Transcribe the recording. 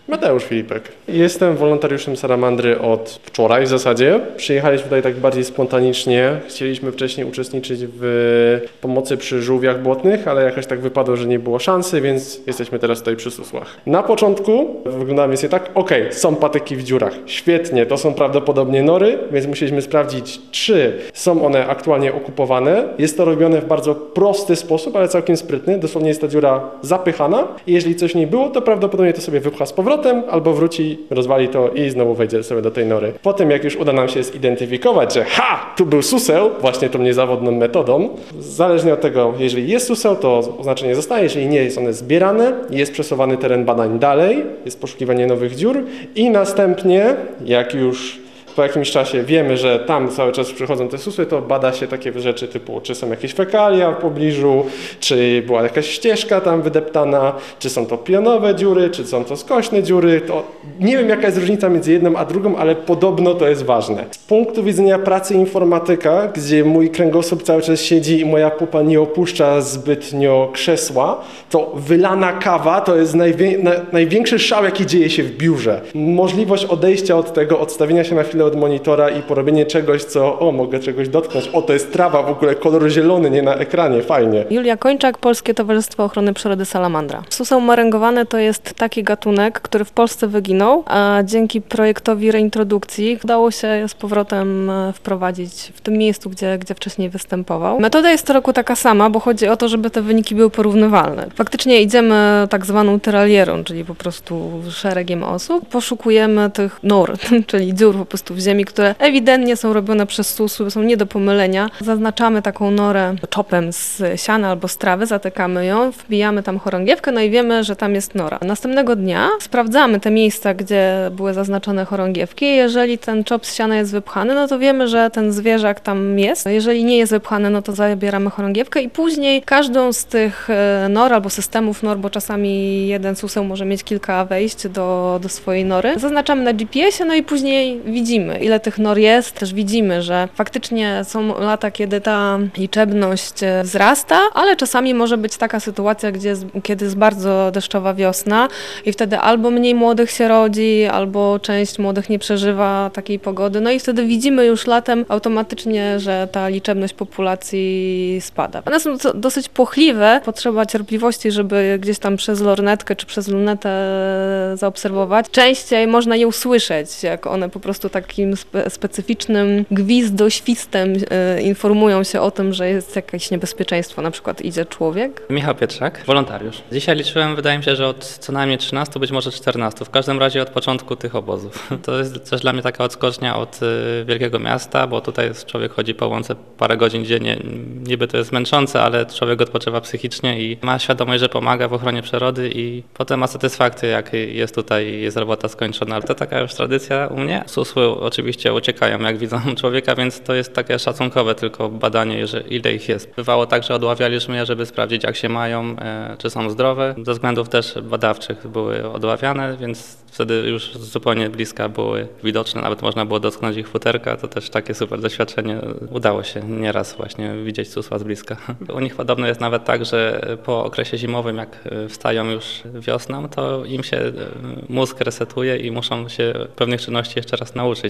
Mateusz Filipek. Jestem wolontariuszem Salamandry od wczoraj w zasadzie. Przyjechaliśmy tutaj tak bardziej spontanicznie. Chcieliśmy wcześniej uczestniczyć w pomocy przy żółwiach błotnych, ale jakoś tak wypadło, że nie było szansy, więc jesteśmy teraz tutaj przy susłach. Na początku wyglądało więc tak, są patyki w dziurach. Świetnie, to są prawdopodobnie nory, więc musieliśmy sprawdzić, czy są one aktualnie okupowane. Jest to robione w bardzo prosty sposób, ale całkiem sprytny. Dosłownie jest ta dziura zapychana i jeżeli coś nie było, to prawdopodobnie to sobie wypcha z powrotem albo wróci, rozwali to i znowu wejdzie sobie do tej nory. Potem jak już uda nam się zidentyfikować, że tu był suseł, właśnie tą niezawodną metodą, zależnie od tego, jeżeli jest suseł, to oznaczenie zostaje, jeżeli nie, jest one zbierane, jest przesuwany teren badań dalej, jest poszukiwanie nowych dziur i następnie, jak już po jakimś czasie wiemy, że tam cały czas przychodzą te susły, to bada się takie rzeczy typu, czy są jakieś fekalia w pobliżu, czy była jakaś ścieżka tam wydeptana, czy są to pionowe dziury, czy są to skośne dziury. To nie wiem, jaka jest różnica między jedną a drugą, ale podobno to jest ważne. Z punktu widzenia pracy informatyka, gdzie mój kręgosłup cały czas siedzi i moja pupa nie opuszcza zbytnio krzesła, to wylana kawa to jest największy szał, jaki dzieje się w biurze. Możliwość odejścia od tego, odstawienia się na chwilę od monitora i porobienie czegoś, co mogę czegoś dotknąć. To jest trawa, w ogóle kolor zielony, nie na ekranie, fajnie. Julia Kończak, Polskie Towarzystwo Ochrony Przyrody Salamandra. Suseł maręgowany to jest taki gatunek, który w Polsce wyginął, a dzięki projektowi reintrodukcji udało się z powrotem wprowadzić w tym miejscu, gdzie wcześniej występował. Metoda jest co roku taka sama, bo chodzi o to, żeby te wyniki były porównywalne. Faktycznie idziemy tak zwaną tyralierą, czyli po prostu szeregiem osób. Poszukujemy tych nor, czyli dziur po prostu w ziemi, które ewidentnie są robione przez susły, są nie do pomylenia. Zaznaczamy taką norę czopem z siana albo z trawy, zatykamy ją, wbijamy tam chorągiewkę, no i wiemy, że tam jest nora. Następnego dnia sprawdzamy te miejsca, gdzie były zaznaczone chorągiewki. Jeżeli ten czop z siana jest wypchany, no to wiemy, że ten zwierzak tam jest. Jeżeli nie jest wypchany, no to zabieramy chorągiewkę i później każdą z tych nor albo systemów nor, bo czasami jeden suseł może mieć kilka wejść do swojej nory, zaznaczamy na GPS-ie, no i później widzimy, ile tych nor jest. Też widzimy, że faktycznie są lata, kiedy ta liczebność wzrasta, ale czasami może być taka sytuacja, kiedy jest bardzo deszczowa wiosna i wtedy albo mniej młodych się rodzi, albo część młodych nie przeżywa takiej pogody. No i wtedy widzimy już latem automatycznie, że ta liczebność populacji spada. One są dosyć płochliwe, potrzeba cierpliwości, żeby gdzieś tam przez lornetkę czy przez lunetę zaobserwować. Częściej można je usłyszeć, jak one po prostu takim specyficznym świstem informują się o tym, że jest jakieś niebezpieczeństwo, na przykład idzie człowiek. Michał Pietrzak, wolontariusz. Dzisiaj liczyłem, wydaje mi się, że od co najmniej 13, być może 14, w każdym razie od początku tych obozów. To jest też dla mnie taka odskocznia od wielkiego miasta, bo tutaj człowiek chodzi po łące parę godzin dziennie. Niby to jest męczące, ale człowiek odpoczywa psychicznie i ma świadomość, że pomaga w ochronie przyrody i potem ma satysfakcję, jak jest tutaj, jest robota skończona. Ale to taka już tradycja u mnie. Susły oczywiście uciekają, jak widzą człowieka, więc to jest takie szacunkowe tylko badanie, ile ich jest. Bywało tak, że odławialiśmy je, żeby sprawdzić, jak się mają, czy są zdrowe. Ze względów też badawczych były odławiane, więc wtedy już zupełnie bliska były widoczne, nawet można było dotknąć ich futerka. To też takie super doświadczenie. Udało się nieraz właśnie widzieć susła z bliska. U nich podobno jest nawet tak, że po okresie zimowym, jak wstają już wiosną, to im się mózg resetuje i muszą się pewnych czynności jeszcze raz nauczyć.